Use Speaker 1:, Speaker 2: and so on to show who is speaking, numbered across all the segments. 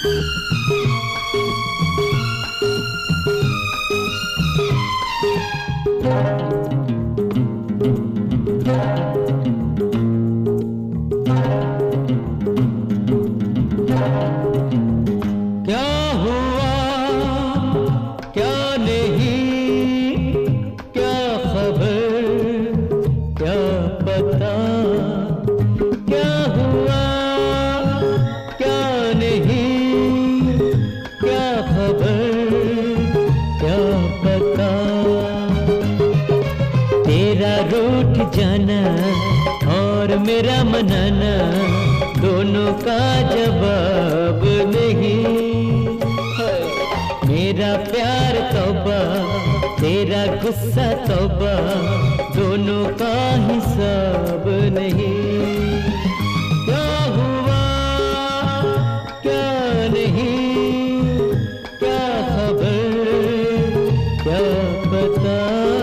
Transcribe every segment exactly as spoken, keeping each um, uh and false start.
Speaker 1: जाना और मेरा मनाना दोनों का जवाब नहीं। मेरा प्यार तौबा तेरा गुस्सा तौबा दोनों का हिसाब नहीं। क्या हुआ क्या नहीं क्या खबर क्या पता।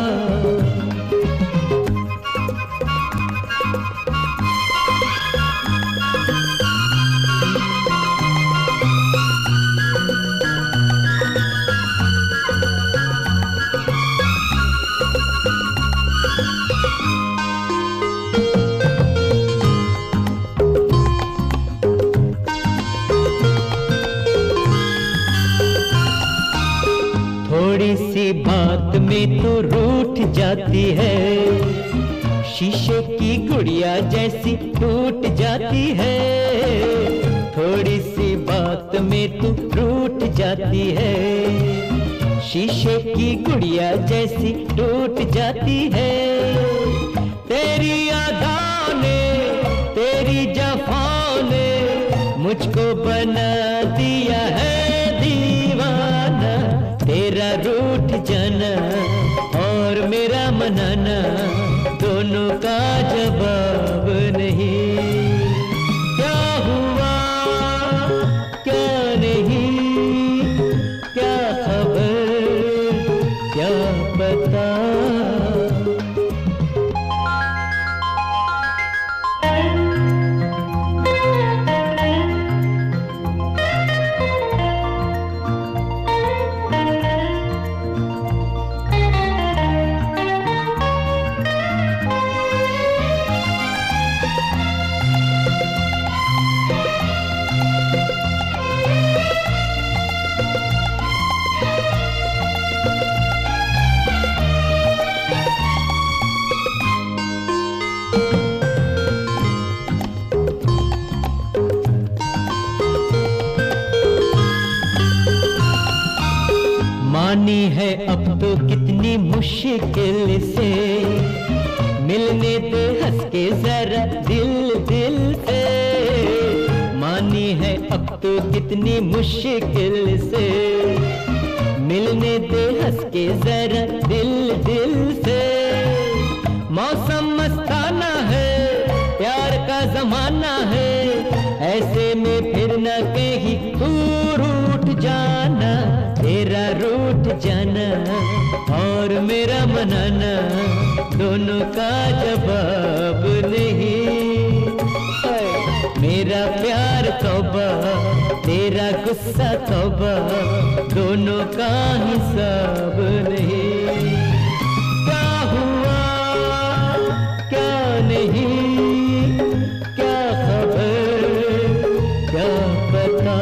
Speaker 1: थोड़ी सी बात में तो रूठ जाती है, शीशे की गुड़िया जैसी टूट जाती है। थोड़ी सी बात में तो रूठ जाती है, शीशे की गुड़िया जैसी टूट जाती है। तेरी यादों ने तेरी जफाओं ने मुझको बना दिया है दीवाना। तेरा रूठ जाना और मेरा मनाना दोनों का जवाब नहीं। क्या हुआ क्या नहीं क्या खबर क्या पता। मानी है अब तो कितनी मुश्किल से, मिलने दे हंस के जरा दिल दिल से। मानी है अब तो कितनी मुश्किल से, मिलने दे हंस के जरा दिल दिल से। मौसम मस्ताना है प्यार का जमाना है, ऐसे में फिर न कहीं तू रूठ जाना। तेरा रूठ जाना और मेरा मनाना दोनों का जवाब नहीं। मेरा प्यार तौबा तेरा गुस्सा तौबा दोनों का हिसाब नहीं। क्या हुआ क्या नहीं क्या खबर क्या पता।